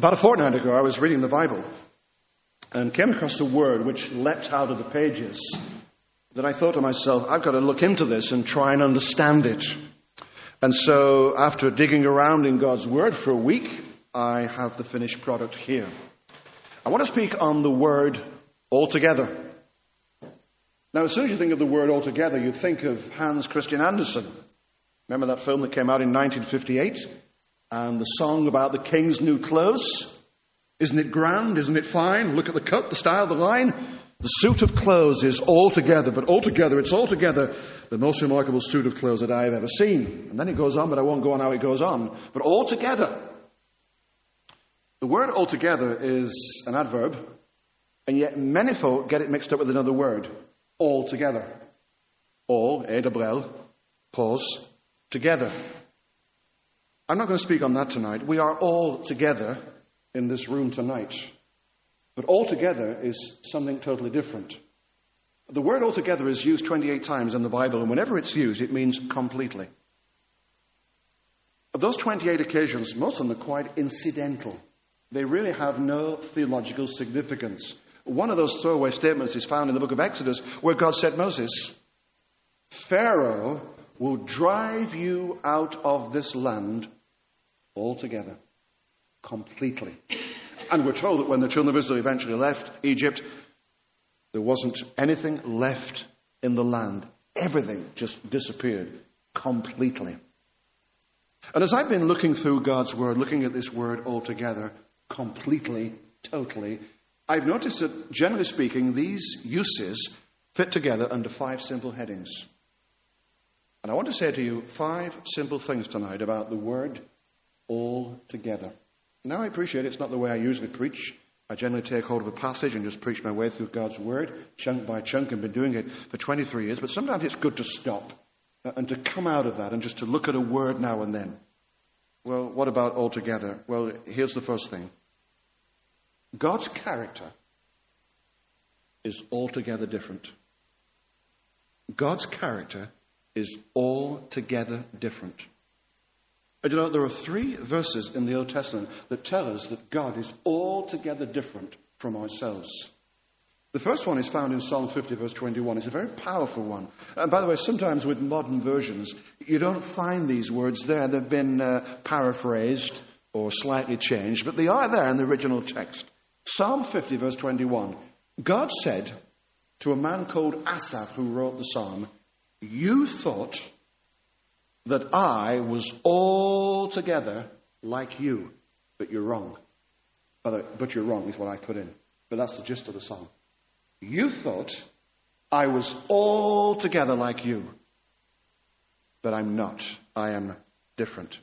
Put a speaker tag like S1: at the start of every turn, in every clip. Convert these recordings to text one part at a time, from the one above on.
S1: About a fortnight ago, I was reading the Bible and came across a word which leapt out of the pages that I thought to myself, I've got to look into this and try and understand it. And so, after digging around in God's Word for a week, I have the finished product here. I want to speak on the word altogether. Now, as soon as you think of the word altogether, you think of Hans Christian Andersen. Remember that film that came out in 1958? And the song about the king's new clothes? Isn't it grand? Isn't it fine? Look at the cut, the style, the line. The suit of clothes is altogether, but altogether, it's altogether the most remarkable suit of clothes that I have ever seen. And then it goes on, but I won't go on how it goes on. But altogether. The word altogether is an adverb, and yet many folk get it mixed up with another word. Altogether. All, A-double-L, pause, together. I'm not going to speak on that tonight. We are all together in this room tonight. But altogether is something totally different. The word altogether is used 28 times in the Bible, and whenever it's used, it means completely. Of those 28 occasions, most of them are quite incidental. They really have no theological significance. One of those throwaway statements is found in the book of Exodus, where God said, Moses, Pharaoh will drive you out of this land altogether, completely. And we're told that when the children of Israel eventually left Egypt, there wasn't anything left in the land. Everything just disappeared completely. And as I've been looking through God's word, looking at this word altogether, completely, totally, I've noticed that, generally speaking, these uses fit together under 5 simple headings. And I want to say to you 5 simple things tonight about the word altogether. Now, I appreciate it's not the way I usually preach. I generally take hold of a passage and just preach my way through God's word, chunk by chunk, and been doing it for 23 years. But sometimes it's good to stop and to come out of that and just to look at a word now and then. Well, what about altogether? Well, here's the first thing. God's character is altogether different. God's character is altogether different. And you know, there are 3 verses in the Old Testament that tell us that God is altogether different from ourselves. The first one is found in Psalm 50, verse 21. It's a very powerful one. And by the way, sometimes with modern versions, you don't find these words there. They've been paraphrased or slightly changed, but they are there in the original text. Psalm 50, verse 21. God said to a man called Asaph, who wrote the psalm, you thought that I was altogether like you, but you're wrong. But you're wrong is what I put in. But that's the gist of the song. You thought I was altogether like you, but I'm not. I am different.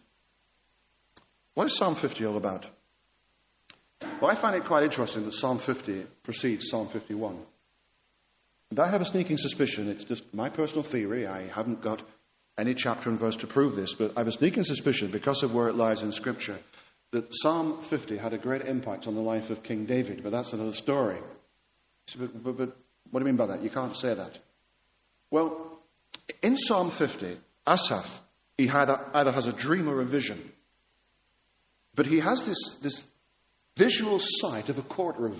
S1: What is Psalm 50 all about? Well, I find it quite interesting that Psalm 50 precedes Psalm 51. And I have a sneaking suspicion, it's just my personal theory, I haven't got any chapter and verse to prove this, but I have a sneaking suspicion, because of where it lies in Scripture, that Psalm 50 had a great impact on the life of King David, but that's another story. But what do you mean by that? You can't say that. Well, in Psalm 50, Asaph, he either has a dream or a vision, but he has this visual sight of a courtroom.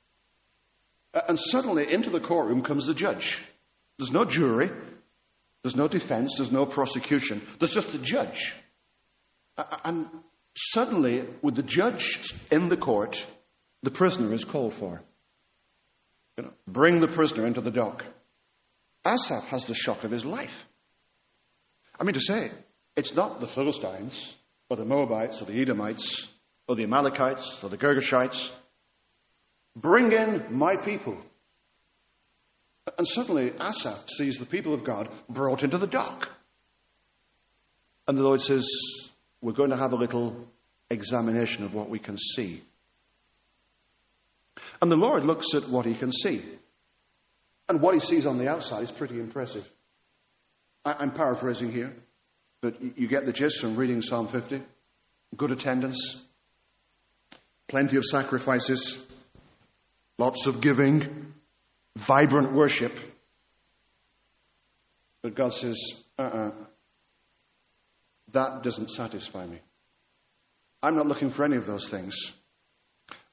S1: And suddenly into the courtroom comes the judge. There's no jury. There's no defense. There's no prosecution. There's just a judge. And suddenly, with the judge in the court, the prisoner is called for. Bring the prisoner into the dock. Asaph has the shock of his life. I mean to say, it's not the Philistines, or the Moabites, or the Edomites, or the Amalekites, or the Girgashites. Bring in my people. And suddenly Asaph sees the people of God brought into the dock. And the Lord says, we're going to have a little examination of what we can see. And the Lord looks at what he can see. And what he sees on the outside is pretty impressive. I'm paraphrasing here, but you get the gist from reading Psalm 50. Good attendance, plenty of sacrifices, lots of giving, vibrant worship. But God says, that doesn't satisfy me. I'm not looking for any of those things.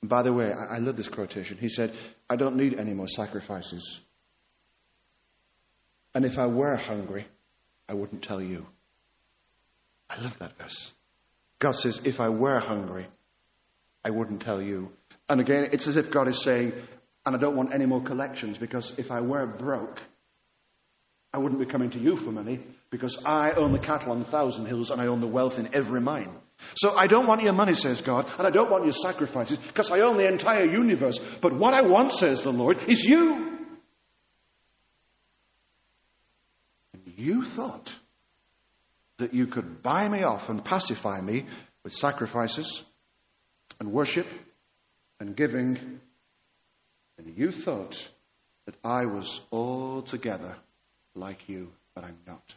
S1: By the way, I love this quotation. He said, I don't need any more sacrifices. And if I were hungry, I wouldn't tell you. I love that verse. God says, if I were hungry, I wouldn't tell you. And again, it's as if God is saying, and I don't want any more collections, because if I were broke, I wouldn't be coming to you for money, because I own the cattle on 1,000 hills and I own the wealth in every mine. So I don't want your money, says God, and I don't want your sacrifices, because I own the entire universe. But what I want, says the Lord, is you. And you thought that you could buy me off and pacify me with sacrifices and worship and giving, and you thought that I was altogether like you, but I'm not.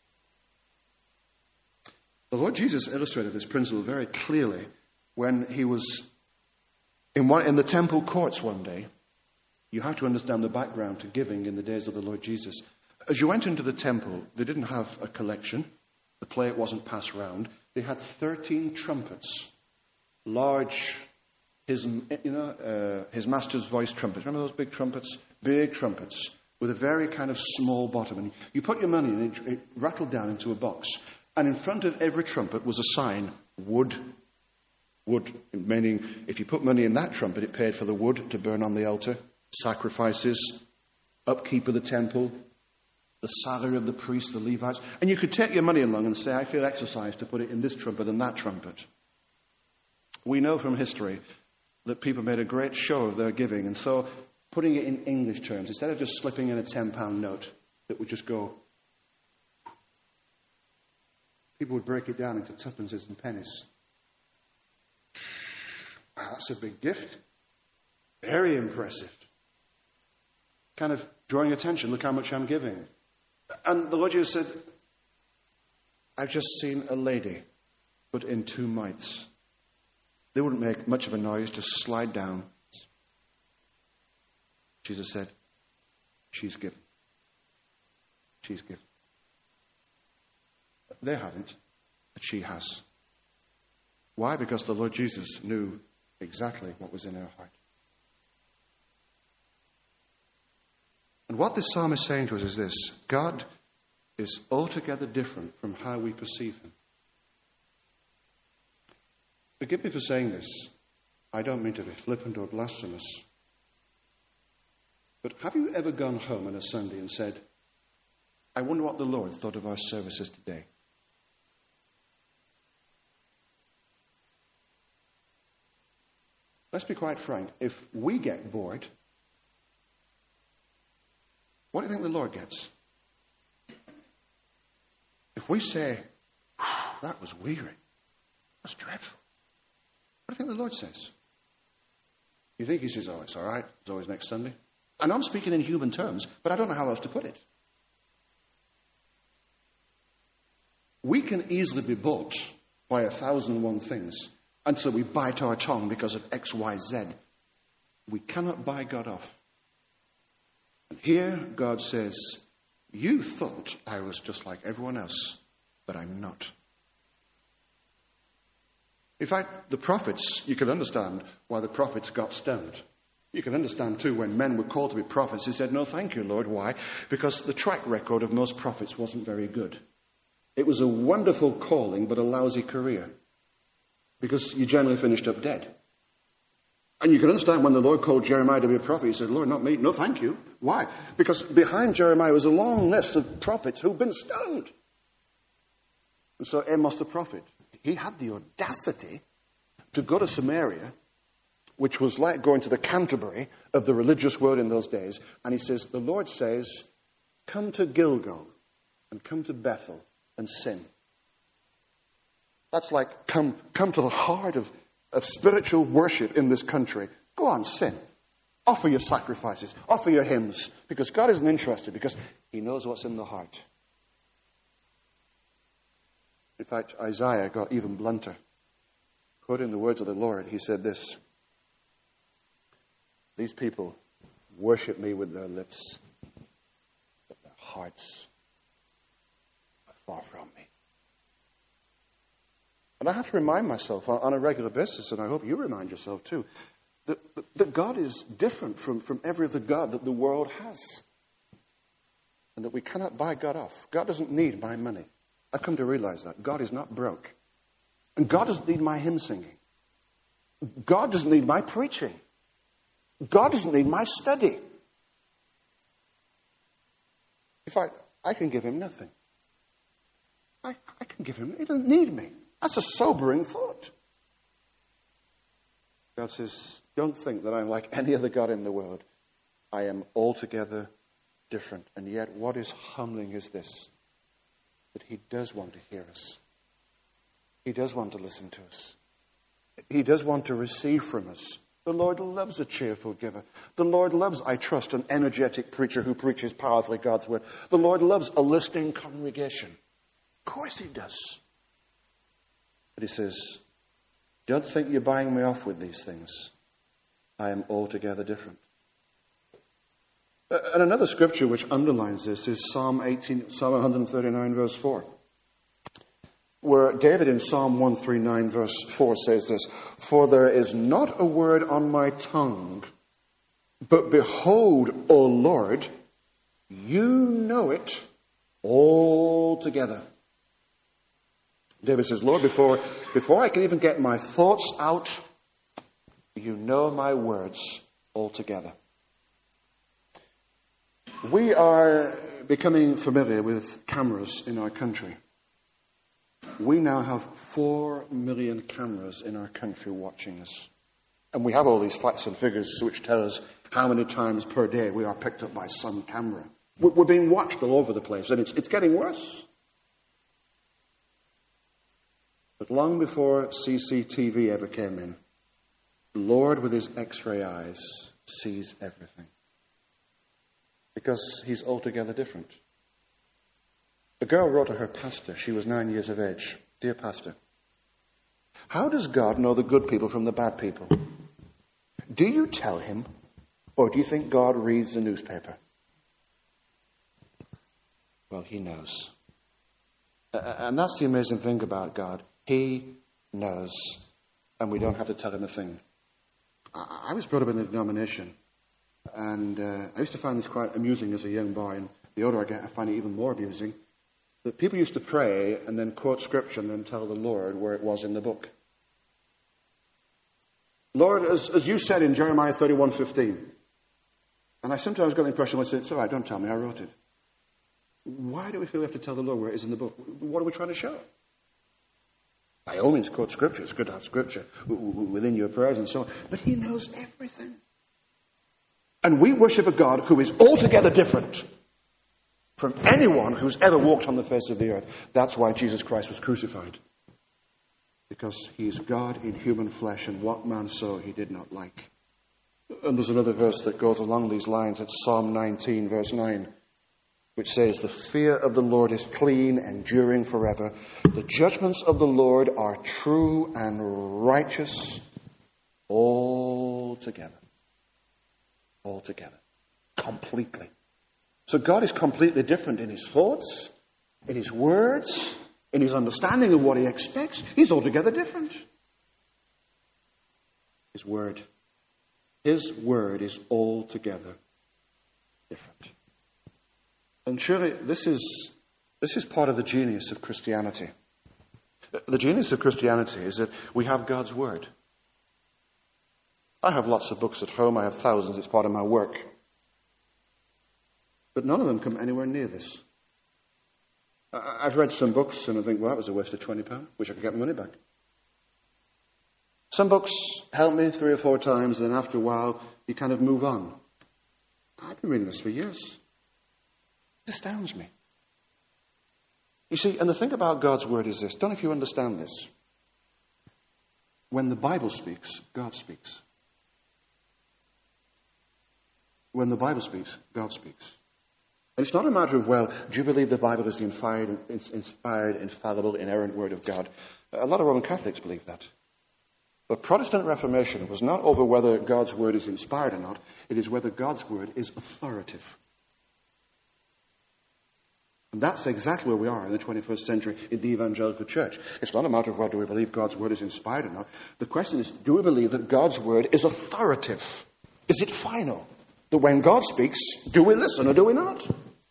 S1: The Lord Jesus illustrated this principle very clearly when he was in the temple courts one day. You have to understand the background to giving in the days of the Lord Jesus. As you went into the temple, they didn't have a collection. The plate wasn't passed round. They had 13 trumpets, large, his master's voice trumpets. Remember those big trumpets? Big trumpets with a very kind of small bottom. And you put your money in, it rattled down into a box. And in front of every trumpet was a sign, wood. Wood, meaning if you put money in that trumpet, it paid for the wood to burn on the altar, sacrifices, upkeep of the temple, the salary of the priests, the Levites. And you could take your money along and say, I feel exercised to put it in this trumpet and that trumpet. We know from history that people made a great show of their giving. And so putting it in English terms, instead of just slipping in a £10 note that would just go, people would break it down into tuppences and pennies. Wow, that's a big gift. Very impressive. Kind of drawing attention. Look how much I'm giving. And the Lord Jesus said, I've just seen a lady put in 2 mites. They wouldn't make much of a noise, just slide down. Jesus said, she's given. She's given. They haven't, but she has. Why? Because the Lord Jesus knew exactly what was in her heart. And what this psalm is saying to us is this: God is altogether different from how we perceive him. Forgive me for saying this. I don't mean to be flippant or blasphemous. But have you ever gone home on a Sunday and said, I wonder what the Lord thought of our services today? Let's be quite frank. If we get bored, what do you think the Lord gets? If we say, that was weary, that's dreadful, what do you think the Lord says? You think he says, oh, it's all right, it's always next Sunday? I know I'm speaking in human terms, but I don't know how else to put it. We can easily be bought by 1,001 things, and so we bite our tongue because of X, Y, Z. We cannot buy God off. And here God says, you thought I was just like everyone else, but I'm not. In fact, the prophets, you can understand why the prophets got stoned. You can understand too when men were called to be prophets, they said, no thank you, Lord. Why? Because the track record of most prophets wasn't very good. It was a wonderful calling, but a lousy career. Because you generally finished up dead. And you can understand when the Lord called Jeremiah to be a prophet, he said, Lord, not me. No, thank you. Why? Because behind Jeremiah was a long list of prophets who'd been stoned. And so Amos the prophet, he had the audacity to go to Samaria, which was like going to the Canterbury of the religious world in those days. And he says, the Lord says, come to Gilgal and come to Bethel and sin. That's like come to the heart of spiritual worship in this country. Go on, sin. Offer your sacrifices. Offer your hymns. Because God isn't interested. Because he knows what's in the heart. In fact, Isaiah got even blunter. Quoting the words of the Lord, he said this: these people worship me with their lips, but their hearts are far from me. And I have to remind myself on a regular basis, and I hope you remind yourself too, That God is different from every other God that the world has. And that we cannot buy God off. God doesn't need my money. I've come to realize that. God is not broke. And God doesn't need my hymn singing. God doesn't need my preaching. God doesn't need my study. In fact, I can give him nothing. I can give him, he doesn't need me. That's a sobering thought. God says, don't think that I'm like any other God in the world. I am altogether different. And yet what is humbling is this, that he does want to hear us. He does want to listen to us. He does want to receive from us. The Lord loves a cheerful giver. The Lord loves, I trust, an energetic preacher who preaches powerfully God's word. The Lord loves a listening congregation. Of course he does. But he says, don't think you're buying me off with these things. I am altogether different. And another scripture which underlines this is Psalm 139, verse 4. Where David in Psalm 139, verse 4 says this, for there is not a word on my tongue, but behold, O Lord, you know it altogether. David says, Lord, before I can even get my thoughts out, you know my words altogether. We are becoming familiar with cameras in our country. We now have 4 million cameras in our country watching us. And we have all these facts and figures which tell us how many times per day we are picked up by some camera. We're being watched all over the place, and it's getting worse. But long before CCTV ever came in, the Lord with his X-ray eyes sees everything. Because he's altogether different. A girl wrote to her pastor. She was 9 years of age. Dear pastor, how does God know the good people from the bad people? Do you tell him, or do you think God reads the newspaper? Well, he knows. And that's the amazing thing about God. He knows. And we don't have to tell him a thing. I was brought up in a denomination. And I used to find this quite amusing as a young boy. And the older I get, I find it even more amusing. That people used to pray and then quote scripture and then tell the Lord where it was in the book. Lord, as you said in Jeremiah 31:15, and I sometimes got the impression when I said, it's all right, don't tell me, I wrote it. Why do we feel we have to tell the Lord where it is in the book? What are we trying to show? By all means, quote scripture. It's good to have scripture within your prayers and so on. But he knows everything. And we worship a God who is altogether different from anyone who's ever walked on the face of the earth. That's why Jesus Christ was crucified. Because he's God in human flesh, and what man saw he did not like. And there's another verse that goes along these lines. It's Psalm 19, verse 9, which says, the fear of the Lord is clean, enduring forever. The judgments of the Lord are true and righteous altogether. Altogether. Completely. So God is completely different in his thoughts, in his words, in his understanding of what he expects. He's altogether different. His word is altogether different. And surely this is part of the genius of Christianity. The genius of Christianity is that we have God's word. I have lots of books at home. I have thousands. It's part of my work. But none of them come anywhere near this. I've read some books and I think, well, that was a waste of £20. Wish I could get my money back. Some books help me 3 or 4 times, and then after a while, you kind of move on. I've been reading this for years. It astounds me. You see, and the thing about God's word is this. Don't know if you understand this. When the Bible speaks, God speaks. When the Bible speaks, God speaks. And it's not a matter of, well, do you believe the Bible is the inspired, infallible, inerrant word of God? A lot of Roman Catholics believe that. But Protestant Reformation was not over whether God's word is inspired or not. It is whether God's word is authoritative. And that's exactly where we are in the 21st century in the evangelical church. It's not a matter of whether we believe God's word is inspired or not. The question is, do we believe that God's word is authoritative? Is it final? That when God speaks, do we listen or do we not?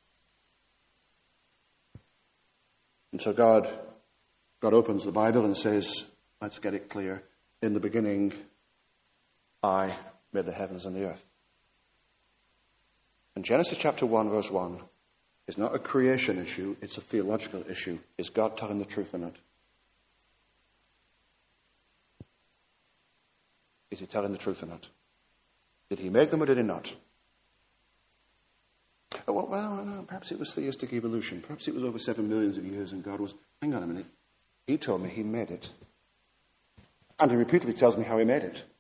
S1: And so God opens the Bible and says, let's get it clear. In the beginning, I made the heavens and the earth. And Genesis chapter 1, verse 1 is not a creation issue, it's a theological issue. Is God telling the truth or not? Is he telling the truth or not? Did he make them or did he not? Oh, well, no, perhaps it was theistic evolution. Perhaps it was over 7 million of years and God was, hang on a minute. He told me he made it. And he repeatedly tells me how he made it.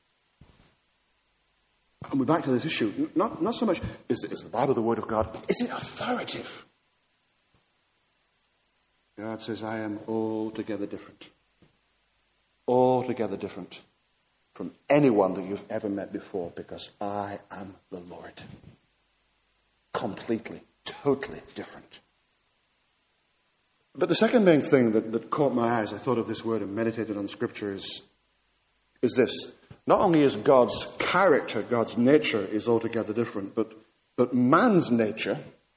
S1: And we're back to this issue. Not so much, is the Bible the Word of God? Is it authoritative? God says, I am altogether different. Altogether different from anyone that you've ever met before, because I am the Lord. Completely, totally different. But the second main thing that caught my eye as I thought of this word and meditated on Scripture is this. Not only is God's character, God's nature is altogether different, but man's nature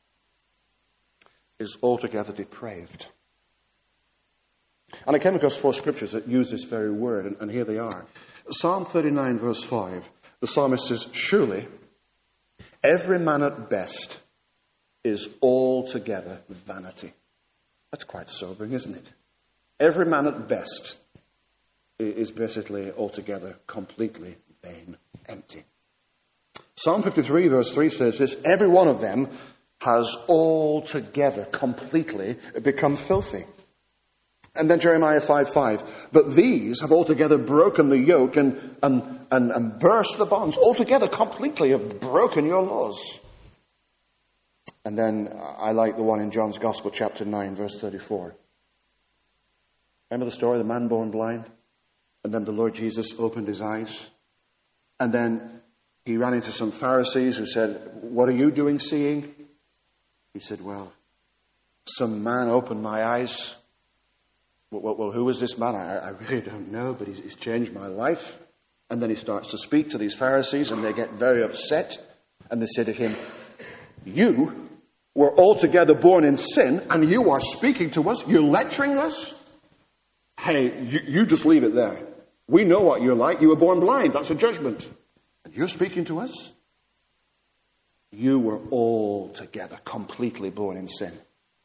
S1: is altogether depraved. And I came across 4 scriptures that use this very word, and here they are. Psalm 39, verse 5, the psalmist says, surely every man at best is altogether vanity. That's quite sobering, isn't it? Every man at best is basically altogether completely vain, empty. Psalm 53 verse 3 says this, every one of them has altogether completely become filthy. And then Jeremiah 5:5, but these have altogether broken the yoke and burst the bonds, altogether completely have broken your laws. And then I like the one in John's Gospel, chapter 9, verse 34. Remember the story of the man born blind? And then the Lord Jesus opened his eyes. And then he ran into some Pharisees who said, what are you doing seeing? He said, well, some man opened my eyes. Well, who was this man? I really don't know, but he's changed my life. And then he starts to speak to these Pharisees, and they get very upset. And they say to him, you were altogether born in sin, and you are speaking to us? You're lecturing us? Hey, you just leave it there. We know what you're like. You were born blind. That's a judgment. And you're speaking to us? You were altogether completely born in sin.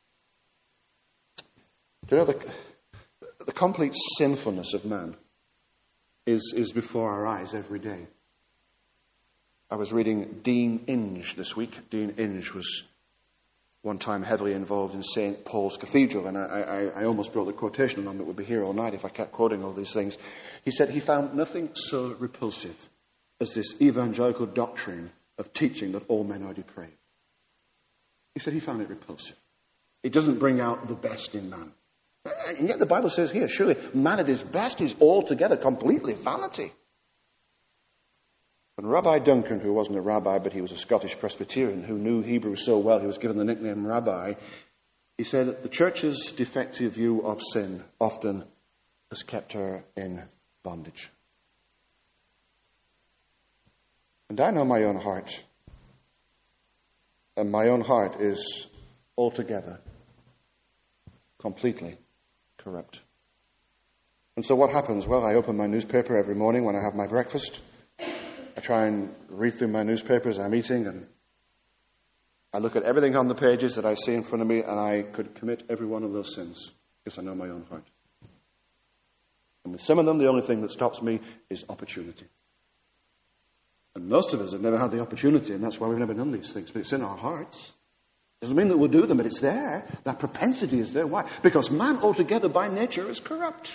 S1: Do you know the complete sinfulness of man is before our eyes every day. I was reading Dean Inge this week. Dean Inge was one time heavily involved in St. Paul's Cathedral, and I almost brought the quotation on that would be here all night if I kept quoting all these things. He said he found nothing so repulsive as this evangelical doctrine of teaching that all men are depraved. He said he found it repulsive. It doesn't bring out the best in man. And yet the Bible says here, surely man at his best is altogether completely vanity. And Rabbi Duncan, who wasn't a rabbi, but he was a Scottish Presbyterian who knew Hebrew so well, he was given the nickname Rabbi, he said that the church's defective view of sin often has kept her in bondage. And I know my own heart. And my own heart is altogether, completely corrupt. And so what happens? Well, I open my newspaper every morning when I have my breakfast. I try and read through my newspaper as I'm eating, and I look at everything on the pages that I see in front of me, and I could commit every one of those sins because I know my own heart. And with some of them, the only thing that stops me is opportunity. And most of us have never had the opportunity, and that's why we've never done these things. But it's in our hearts. Doesn't mean that we'll do them, but it's there. That propensity is there. Why? Because man altogether by nature is corrupt.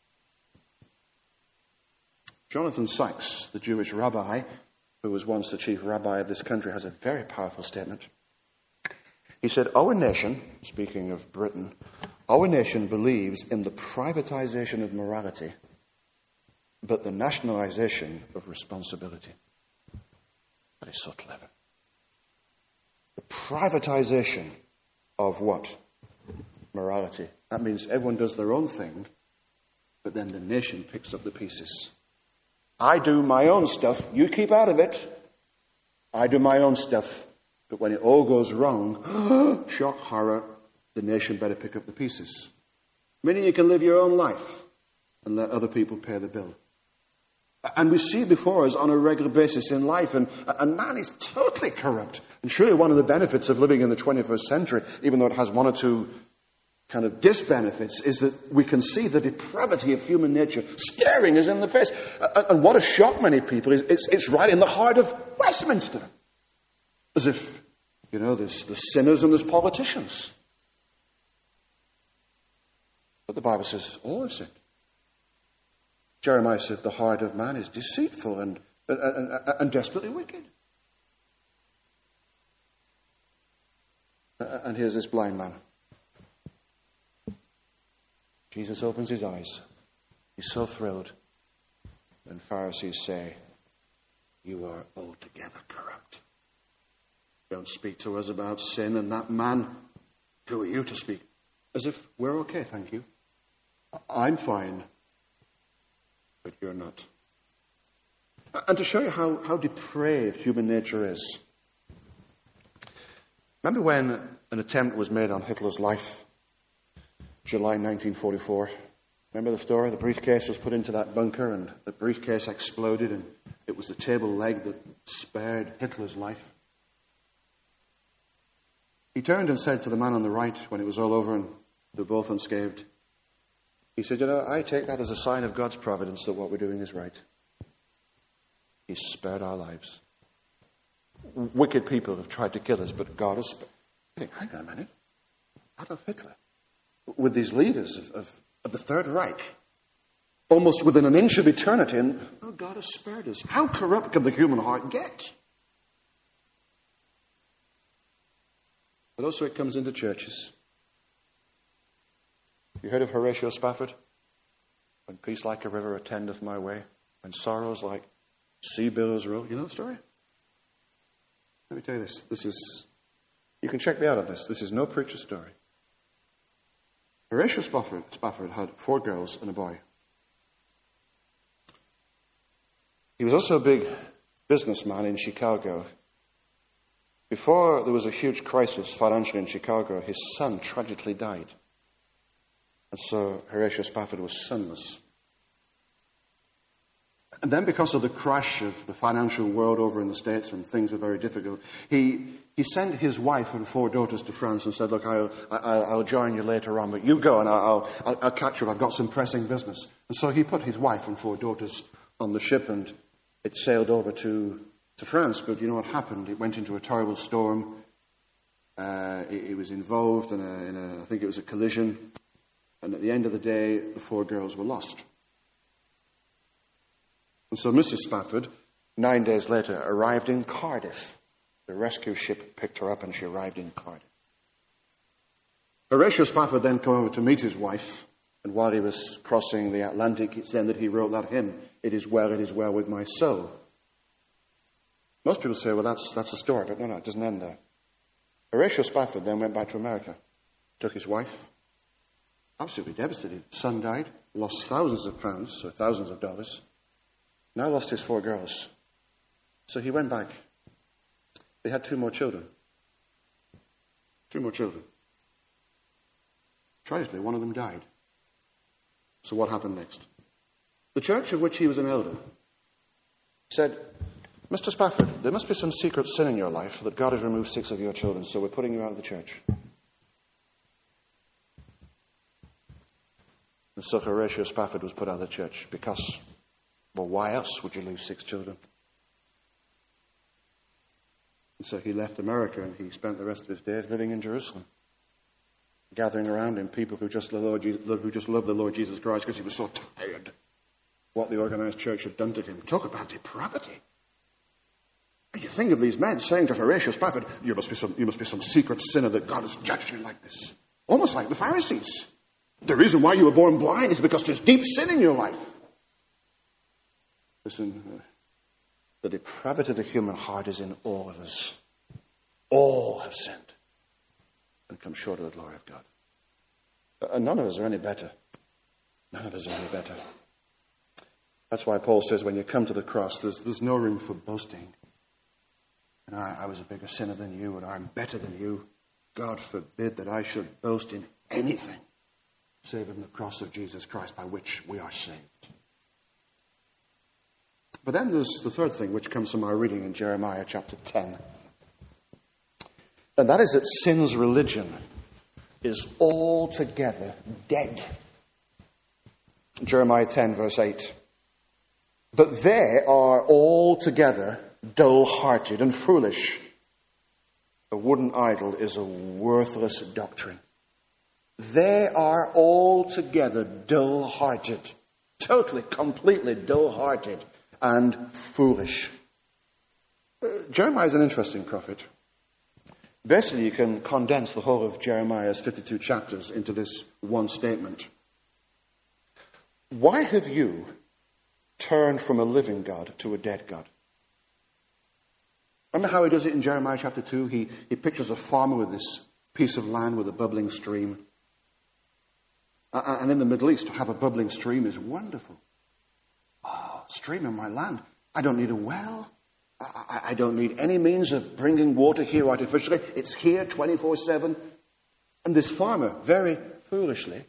S1: Jonathan Sacks, the Jewish rabbi, who was once the chief rabbi of this country, has a very powerful statement. He said, our nation, speaking of Britain, our nation believes in the privatization of morality, but the nationalization of responsibility. That is so clever. The privatization of what? morality. That means everyone does their own thing, but then the nation picks up the pieces. I do my own stuff, you keep out of it. I do my own stuff, but when it all goes wrong, shock, horror, the nation better pick up the pieces. Meaning you can live your own life and let other people pay the bill. And we see it before us on a regular basis in life, and man is totally corrupt. And surely one of the benefits of living in the 21st century, even though it has one or two kind of disbenefits, is that we can see the depravity of human nature staring us in the face. And what has shocked many people is it's right in the heart of Westminster. As if, there's sinners and there's politicians. But the Bible says all have sinned. Jeremiah said the heart of man is deceitful and desperately wicked. And here's this blind man. Jesus opens his eyes. He's so thrilled. And Pharisees say, "You are altogether corrupt. Don't speak to us about sin and that man. Who are you to speak?" As if we're okay, thank you. I'm fine. But you're not. And to show you how depraved human nature is. Remember when an attempt was made on Hitler's life? July 1944. Remember the story? The briefcase was put into that bunker and the briefcase exploded and it was the table leg that spared Hitler's life. He turned and said to the man on the right when it was all over and they were both unscathed, he said, I take that as a sign of God's providence that what we're doing is right. He spared our lives. Wicked people have tried to kill us, but God has spared. You think, hang on a minute. Adolf Hitler, with these leaders of the Third Reich, almost within an inch of eternity, and God has spared us. How corrupt can the human heart get? But also it comes into churches. You heard of Horatio Spafford? When peace like a river attendeth my way, when sorrows like sea billows roll. You know the story? Let me tell you this. You can check me out on this. This is no preacher's story. Horatio Spafford had 4 girls and a boy. He was also a big businessman in Chicago. Before there was a huge crisis financially in Chicago, his son tragically died. And so Horatio Spafford was sonless. And then because of the crash of the financial world over in the States when things were very difficult, he sent his wife and 4 daughters to France and said, look, I'll join you later on, but you go and I'll catch you. I've got some pressing business. And so he put his wife and 4 daughters on the ship and it sailed over to France. But you know what happened? It went into a terrible storm. It was involved in I think it was a collision. And at the end of the day, the 4 girls were lost. And so Mrs. Spafford, 9 days later, arrived in Cardiff. The rescue ship picked her up and she arrived in Cardiff. Horatio Spafford then came over to meet his wife. And while he was crossing the Atlantic, it's then that he wrote that hymn, it is well with my soul. Most people say, well, that's a story. But no, it doesn't end there. Horatio Spafford then went back to America, took his wife, absolutely devastated. Son died, lost thousands of pounds, so thousands of dollars. Now lost his 4 girls. So he went back. They had 2 more children. 2 more children. Tragically, one of them died. So what happened next? The church of which he was an elder said, Mr. Spafford, there must be some secret sin in your life that God has removed 6 of your children, so we're putting you out of the church. And so Horatio Spafford was put out of the church because, well, why else would you lose 6 children? And so he left America and he spent the rest of his days living in Jerusalem, gathering around him people who just love the Lord Jesus Christ because he was so tired of what the organized church had done to him. Talk about depravity. And you think of these men saying to Horatio Spafford, you must be some secret sinner that God has judged you like this. Almost like the Pharisees. The reason why you were born blind is because there's deep sin in your life. Listen, the depravity of the human heart is in all of us. All have sinned and come short of the glory of God. And none of us are any better. None of us are any better. That's why Paul says when you come to the cross, there's no room for boasting. And I was a bigger sinner than you, and I'm better than you. God forbid that I should boast in anything save in the cross of Jesus Christ by which we are saved. But then there's the third thing which comes from our reading in Jeremiah chapter 10. And that is that sin's religion is altogether dead. Jeremiah 10 verse 8. But they are altogether dull-hearted and foolish. A wooden idol is a worthless doctrine. They are altogether dull-hearted. Totally, completely dull-hearted and foolish. Jeremiah is an interesting prophet. Basically, you can condense the whole of Jeremiah's 52 chapters into this one statement. Why have you turned from a living God to a dead God? Remember how he does it in Jeremiah chapter 2? He pictures a farmer with this piece of land with a bubbling stream. And in the Middle East, to have a bubbling stream is wonderful. Oh, stream in my land. I don't need a well. I don't need any means of bringing water here artificially. It's here 24/7. And this farmer, very foolishly,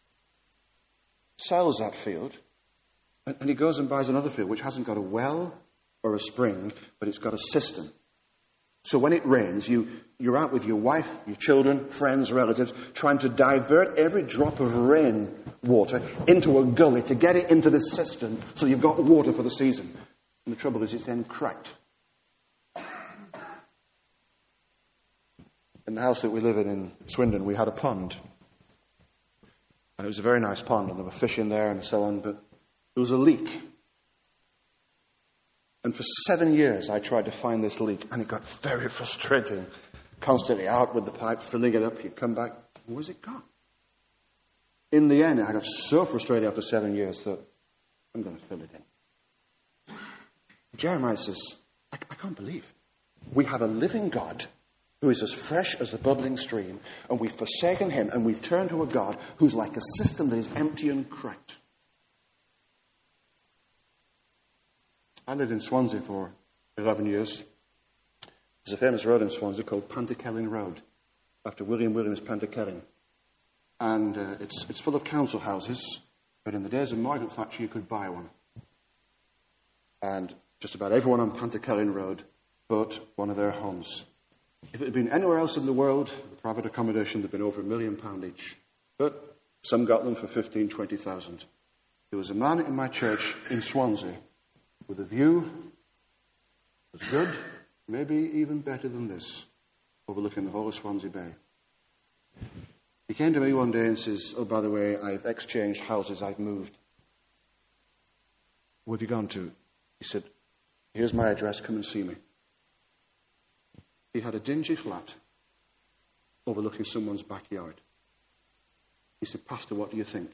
S1: sells that field. And he goes and buys another field which hasn't got a well or a spring, but it's got a cistern. So when it rains, you're out with your wife, your children, friends, relatives, trying to divert every drop of rain water into a gully to get it into the cistern so you've got water for the season. And the trouble is it's then cracked. In the house that we live in Swindon, we had a pond. And it was a very nice pond, and there were fish in there and so on, but there was a leak. And for 7 years, I tried to find this leak, and it got very frustrating. Constantly out with the pipe, filling it up. You'd come back. Where's it gone? In the end, I got so frustrated after 7 years that I'm going to fill it in. Jeremiah says, I can't believe we have a living God who is as fresh as the bubbling stream, and we've forsaken him, and we've turned to a God who's like a cistern that is empty and cracked. I lived in Swansea for 11 years. There's a famous road in Swansea called Pantycelyn Road, after William Williams Pantycelyn. And it's full of council houses, but in the days of Margaret Thatcher, you could buy one. And just about everyone on Pantycelyn Road bought one of their homes. If it had been anywhere else in the world, the private accommodation would have been over £1 million each. But some got them for 15,000, 20,000. There was a man in my church in Swansea with a view as good, maybe even better than this, overlooking the whole of Swansea Bay. He came to me one day and says, oh, by the way, I've exchanged houses, I've moved. Where have you gone to? He said, here's my address, come and see me. He had a dingy flat overlooking someone's backyard. He said, Pastor, what do you think?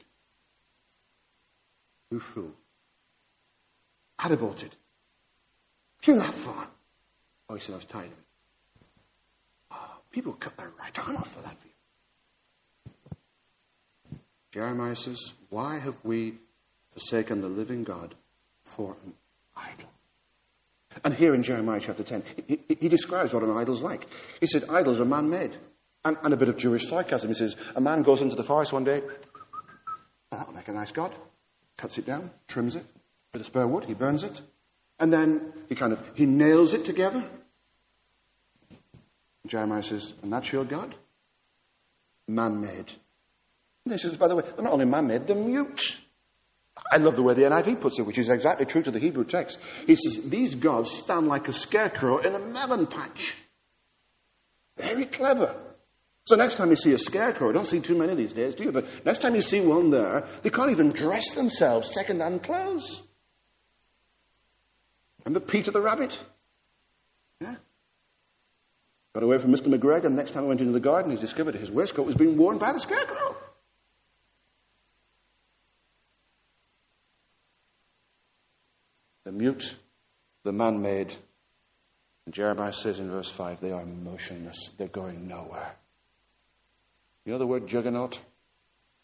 S1: You fool. I'd have bought it. Came that far. Oh, he said, I was tired of it. Oh, people cut their right arm off for that view. Jeremiah says, why have we forsaken the living God for an idol? And here in Jeremiah chapter 10, he describes what an idol's like. He said, idols are man-made. And a bit of Jewish sarcasm. He says, a man goes into the forest one day, that'll make a nice god. Cuts it down, trims it, bit of spare wood, he burns it. And then he nails it together. Jeremiah says, and that's your God? Man-made. And then he says, by the way, they're not only man-made, they're mute. I love the way the NIV puts it, which is exactly true to the Hebrew text. He says, these gods stand like a scarecrow in a melon patch. Very clever. So next time you see a scarecrow, I don't see too many these days, do you? But next time you see one there, they can't even dress themselves second-hand clothes. Remember Peter the Rabbit? Yeah. Got away from Mr. McGregor, and next time I went into the garden, he discovered his waistcoat was being worn by the scarecrow. The mute, the man-made. And Jeremiah says in verse 5, they are motionless. They're going nowhere. You know the word juggernaut?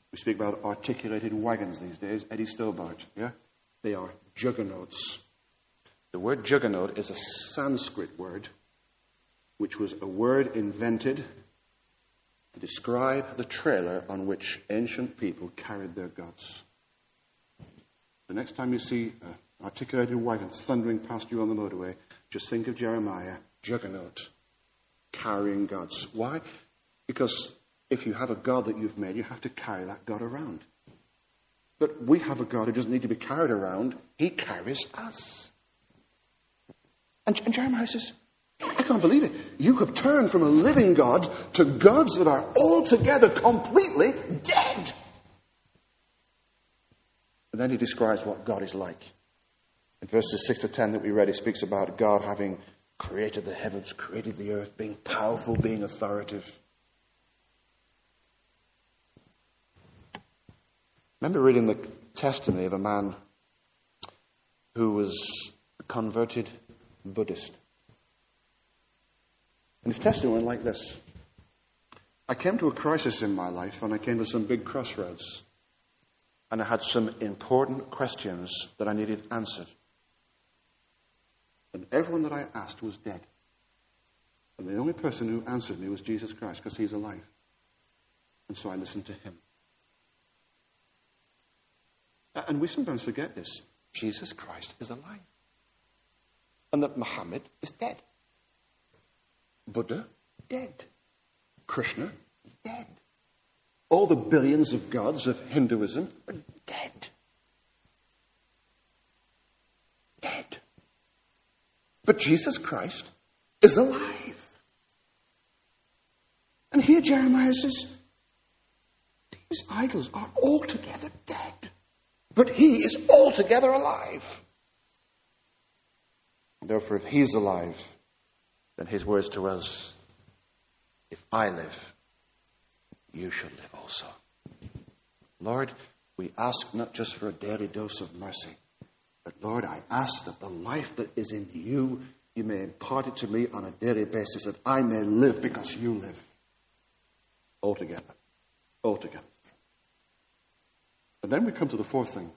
S1: We speak about articulated wagons these days. Eddie Stobart, yeah? They are juggernauts. The word juggernaut is a Sanskrit word, which was a word invented to describe the trailer on which ancient people carried their gods. The next time you see an articulated wagon thundering past you on the motorway, just think of Jeremiah, juggernaut, carrying gods. Why? Because if you have a God that you've made, you have to carry that God around. But we have a God who doesn't need to be carried around. He carries us. And Jeremiah says, I can't believe it. You have turned from a living God to gods that are altogether completely dead. And then he describes what God is like. In verses 6 to 10 that we read, he speaks about God having created the heavens, created the earth, being powerful, being authoritative. I remember reading the testimony of a man who was a converted Buddhist. And his testimony went like this. I came to a crisis in my life, and I came to some big crossroads. And I had some important questions that I needed answered. And everyone that I asked was dead. And the only person who answered me was Jesus Christ, because he's alive. And so I listened to him. And we sometimes forget this. Jesus Christ is alive. And that Muhammad is dead. Buddha, dead. Krishna, dead. All the billions of gods of Hinduism are dead. Dead. But Jesus Christ is alive. And here Jeremiah says, these idols are altogether dead. But he is altogether alive. And therefore, if he's alive, then his words to us, if I live, you should live also. Lord, we ask not just for a daily dose of mercy, but Lord, I ask that the life that is in you, you may impart it to me on a daily basis, that I may live because you live. Altogether. Altogether. And then we come to the fourth thing.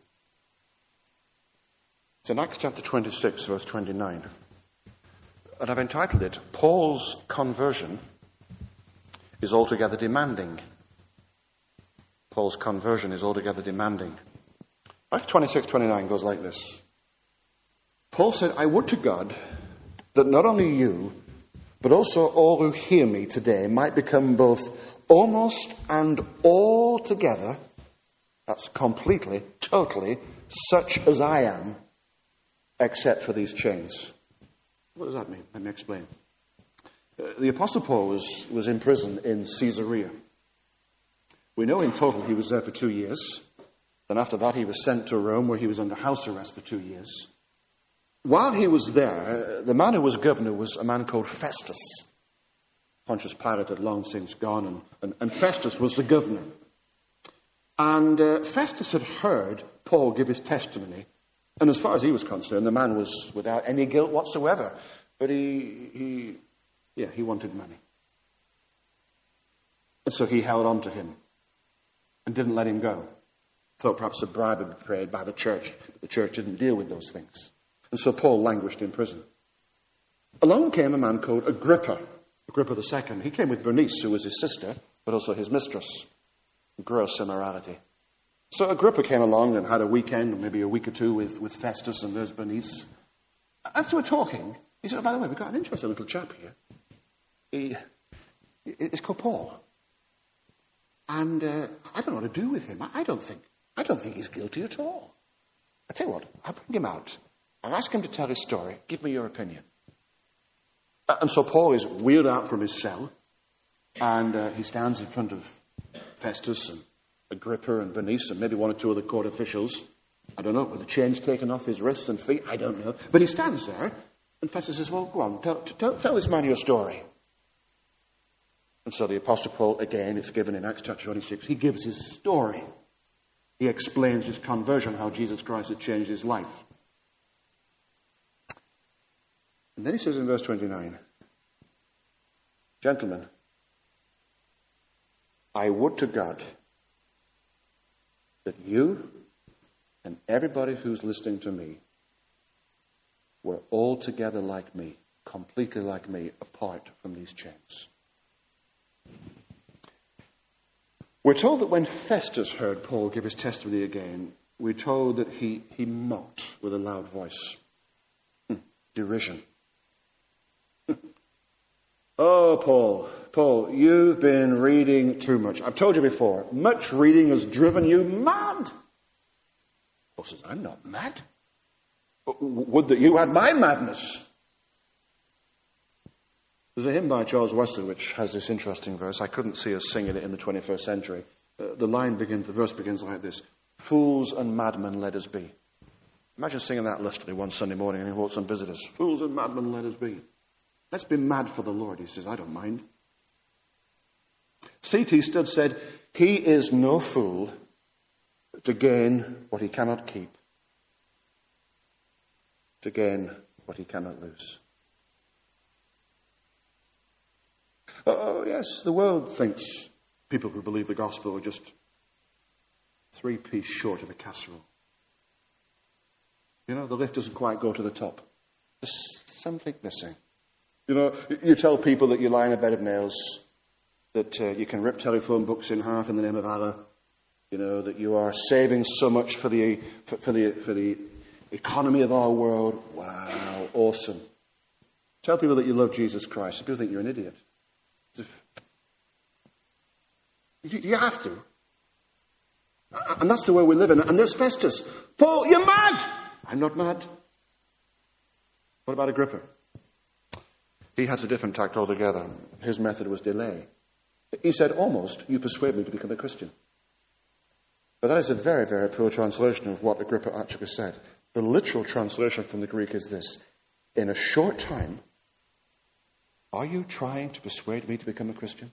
S1: It's in Acts chapter 26, verse 29. And I've entitled it, Paul's conversion is altogether demanding. Paul's conversion is altogether demanding. Acts 26:29 goes like this. Paul said, I would to God that not only you, but also all who hear me today might become both almost and altogether, that's completely, totally, such as I am, except for these chains. What does that mean? Let me explain. The Apostle Paul was in prison in Caesarea. We know in total he was there for 2 years. Then after that he was sent to Rome, where he was under house arrest for 2 years. While he was there, the man who was governor was a man called Festus. Pontius Pilate had long since gone, and Festus was the governor. And Festus had heard Paul give his testimony. And as far as he was concerned, the man was without any guilt whatsoever. But he wanted money. And so he held on to him and didn't let him go. Thought perhaps a bribe had been paid by the church. But the church didn't deal with those things. And so Paul languished in prison. Along came a man called Agrippa II. He came with Bernice, who was his sister, but also his mistress. Gross immorality. So Agrippa came along and had a weekend, maybe a week or two, with Festus, and there's Bernice. After we're talking, he said, oh, by the way, we've got an interesting little chap here. It's called Paul. And I don't know what to do with him. I don't think he's guilty at all. I tell you what, I'll bring him out. I'll ask him to tell his story. Give me your opinion. And so Paul is wheeled out from his cell, and he stands in front of Festus and Agrippa and Bernice and maybe one or two other court officials. I don't know, with the chains taken off his wrists and feet. I don't know. But he stands there, and Festus says, well, go on, tell this man your story. And so the Apostle Paul, again, it's given in Acts chapter 26, he gives his story. He explains his conversion, how Jesus Christ had changed his life. And then he says in verse 29, gentlemen, I would to God that you and everybody who's listening to me were altogether like me, completely like me, apart from these chains. We're told that when Festus heard Paul give his testimony again, we're told that he mocked with a loud voice. Derision. Oh, Paul, you've been reading too much. I've told you before, much reading has driven you mad. Paul says, I'm not mad. Would that you had my madness. There's a hymn by Charles Wesley which has this interesting verse. I couldn't see us singing it in the 21st century. The verse begins like this. Fools and madmen let us be. Imagine singing that lustily one Sunday morning and he walks on visitors. Fools and madmen let us be. Let's be mad for the Lord. He says, I don't mind. C.T. Studd said, he is no fool to gain what he cannot keep, to gain what he cannot lose. Oh, yes, the world thinks people who believe the gospel are just 3-piece short of a casserole. You know, the lift doesn't quite go to the top. There's something missing. You know, you tell people that you lie in a bed of nails, that you can rip telephone books in half in the name of Allah, you know, that you are saving so much for the economy of our world. Wow, awesome. Tell people that you love Jesus Christ. People think you're an idiot. You have to. And that's the way we live in. And there's Festus. Paul, you're mad! I'm not mad. What about Agrippa? He has a different tact altogether. His method was delay. He said, almost, you persuade me to become a Christian. But that is a very, very poor translation of what Agrippa actually said. The literal translation from the Greek is this. In a short time, are you trying to persuade me to become a Christian?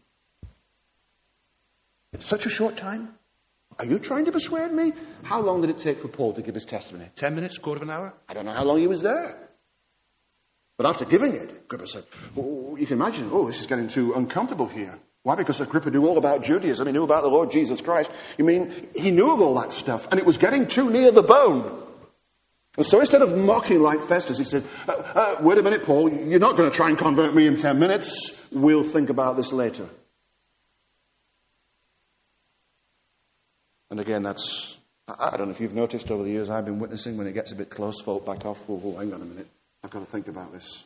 S1: In such a short time? Are you trying to persuade me? How long did it take for Paul to give his testimony? 10 minutes, quarter of an hour? I don't know how long he was there. But after giving it, Agrippa said, you can imagine, this is getting too uncomfortable here. Why? Because Agrippa knew all about Judaism. He knew about the Lord Jesus Christ. You mean, he knew of all that stuff, and it was getting too near the bone. And so instead of mocking like Festus, he said, wait a minute, Paul, you're not going to try and convert me in 10 minutes. We'll think about this later. And again, I don't know if you've noticed over the years I've been witnessing, when it gets a bit close, folk back off. Hang on a minute. I've got to think about this.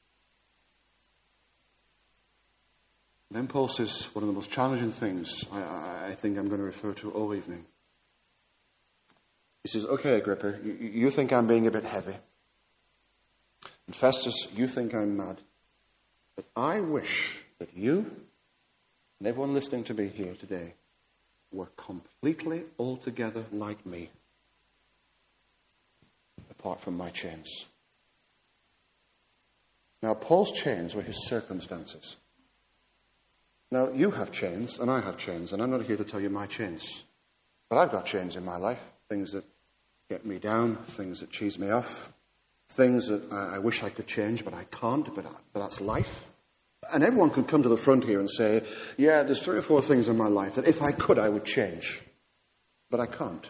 S1: Then Paul says one of the most challenging things I think I'm going to refer to all evening. He says, okay, Agrippa, you think I'm being a bit heavy. And Festus, you think I'm mad. But I wish that you and everyone listening to me here today were completely altogether like me, apart from my chains. Now, Paul's chains were his circumstances. Now, you have chains, and I have chains, and I'm not here to tell you my chains. But I've got chains in my life, things that get me down, things that cheese me off, things that I wish I could change, but I can't, but that's life. And everyone could come to the front here and say, yeah, there's 3 or 4 things in my life that if I could, I would change. But I can't.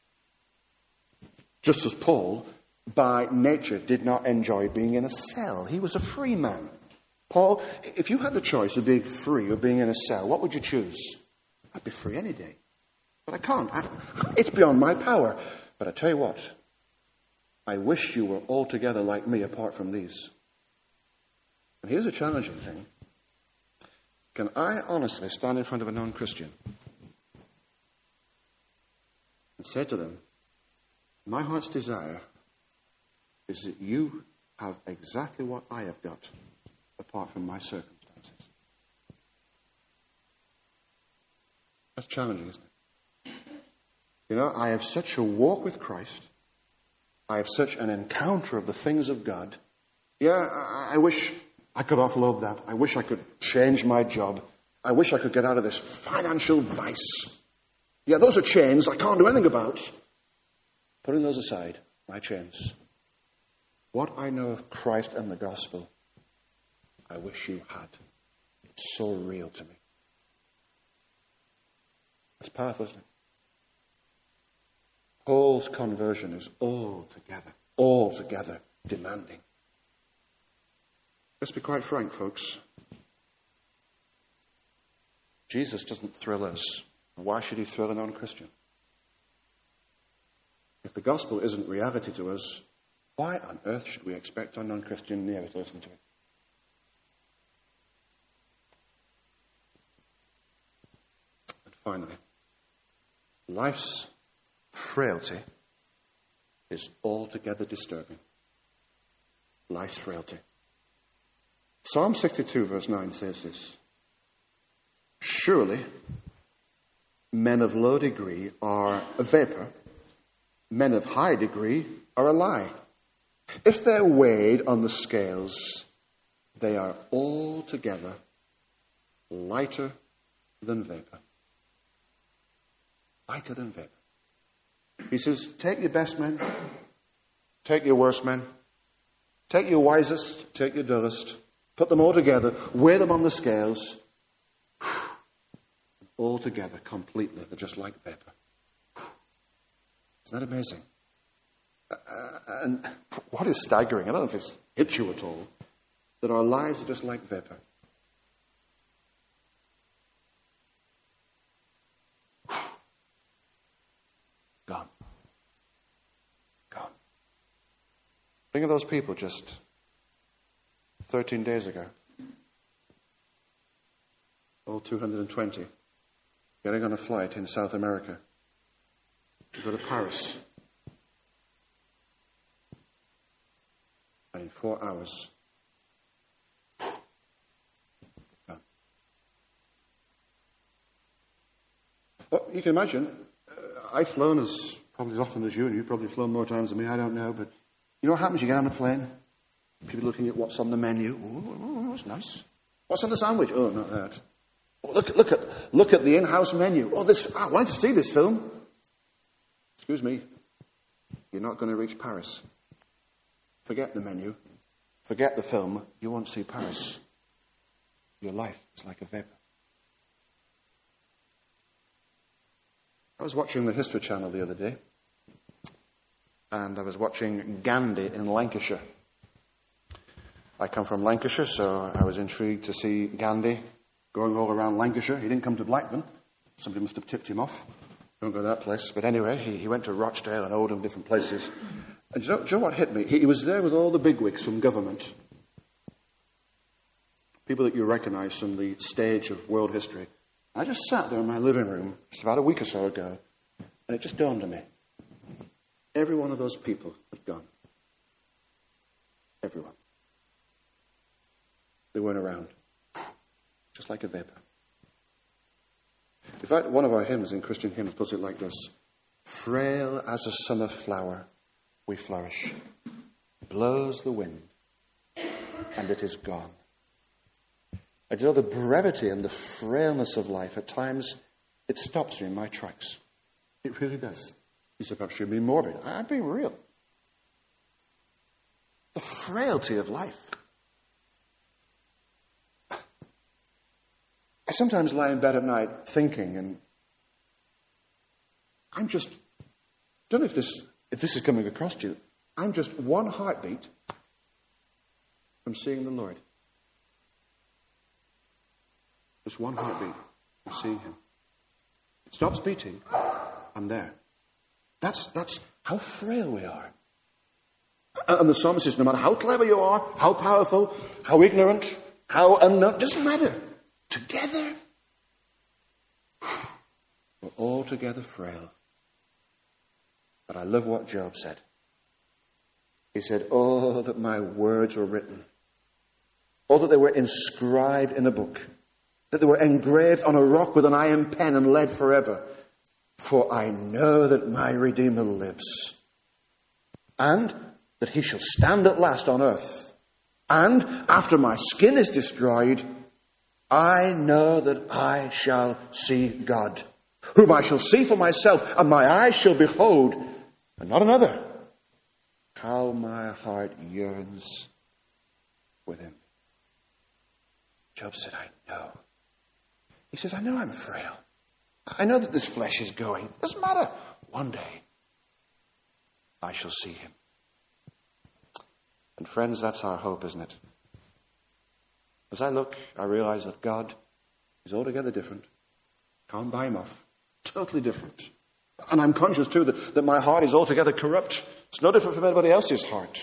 S1: Just as Paul, by nature, did not enjoy being in a cell. He was a free man. Paul, if you had the choice of being free or being in a cell, what would you choose? I'd be free any day. But I can't. It's beyond my power. But I tell you what, I wish you were altogether like me apart from these. And here's a challenging thing. Can I honestly stand in front of a non-Christian and say to them, my heart's desire is that you have exactly what I have got, apart from my circumstances? That's challenging, isn't it? You know, I have such a walk with Christ. I have such an encounter of the things of God. Yeah, I wish I could offload that. I wish I could change my job. I wish I could get out of this financial vice. Yeah, those are chains I can't do anything about. Putting those aside, my chains. What I know of Christ and the gospel, I wish you had. It's so real to me. It's powerful, isn't it? Paul's conversion is altogether demanding. Let's be quite frank, folks. Jesus doesn't thrill us. Why should he thrill a non-Christian? If the gospel isn't reality to us, why on earth should we expect a non-Christian near to listen to it? And finally, life's frailty is altogether disturbing. Life's frailty. Psalm 62 verse 9 says this: surely men of low degree are a vapor, men of high degree are a lie. If they're weighed on the scales, they are altogether lighter than vapor. Lighter than vapor. He says, take your best men, take your worst men, take your wisest, take your dullest, put them all together, weigh them on the scales, all together, completely, they're just like vapor. Isn't that amazing? And what is staggering, I don't know if it's hit you at all, that our lives are just like vapor. Gone. Gone. Think of those people just 13 days ago. All 220 getting on a flight in South America to go to Paris. And in 4 hours, gone. Well, you can imagine, I've flown as probably as often as you, and you've probably flown more times than me, I don't know, but you know what happens? You get on a plane, people looking at what's on the menu. Oh, that's nice. What's on the sandwich? Oh, not that. Oh, look at the in-house menu. Oh, I wanted to see this film. Excuse me, you're not going to reach Paris. Forget the menu. Forget the film. You won't see Paris. Your life is like a vapor. I was watching the History Channel the other day, and I was watching Gandhi in Lancashire. I come from Lancashire, so I was intrigued to see Gandhi going all around Lancashire. He didn't come to Blackburn. Somebody must have tipped him off. Don't go to that place. But anyway, he went to Rochdale and Oldham, different places. And do you know what hit me? He was there with all the bigwigs from government. People that you recognize from the stage of world history. I just sat there in my living room just about a week or so ago, and it just dawned on me. Every one of those people had gone. Everyone. They weren't around. Just like a vapor. In fact, one of our hymns in Christian hymns puts it like this: frail as a summer flower, we flourish. Blows the wind, and it is gone. And you know, the brevity and the frailness of life, at times, it stops me in my tracks. It really does. You say, perhaps you're being morbid. I'm being real. The frailty of life. I sometimes lie in bed at night thinking, and I'm just, don't know if this is coming across to you, I'm just one heartbeat from seeing the Lord. Just one heartbeat from seeing him. It stops beating, I'm there. That's how frail we are. And the psalmist says, no matter how clever you are, how powerful, how ignorant, how unknown, it doesn't matter. Together, we're all together frail. But I love what Job said. He said, oh, that my words were written. Oh, that they were inscribed in a book. That they were engraved on a rock with an iron pen and lead forever. For I know that my Redeemer lives. And that he shall stand at last on earth. And after my skin is destroyed, I know that I shall see God, whom I shall see for myself, and my eyes shall behold, and not another. How my heart yearns with him. Job said, I know. He says, I know I'm frail. I know that this flesh is going. Doesn't matter. One day, I shall see him. And friends, that's our hope, isn't it? As I look, I realize that God is altogether different. Can't buy him off. Totally different. And I'm conscious too that my heart is altogether corrupt. It's no different from anybody else's heart.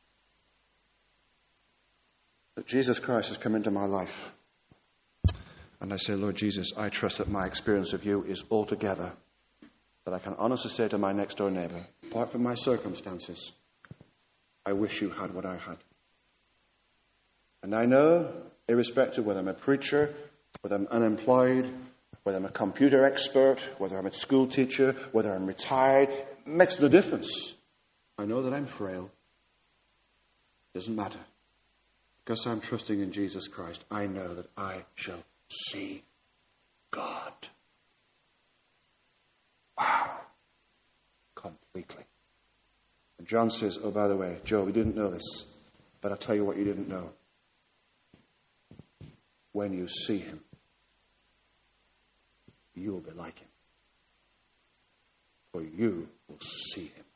S1: But Jesus Christ has come into my life. And I say, Lord Jesus, I trust that my experience of you is altogether, that I can honestly say to my next door neighbour, apart from my circumstances, I wish you had what I had. And I know, irrespective of whether I'm a preacher, whether I'm unemployed, whether I'm a computer expert, whether I'm a school teacher, whether I'm retired, it makes no difference. I know that I'm frail. It doesn't matter. Because I'm trusting in Jesus Christ, I know that I shall see God. Wow. Completely. And John says, oh, by the way, Joe, we didn't know this, but I'll tell you what you didn't know. When you see him, you will be like him. For you will see him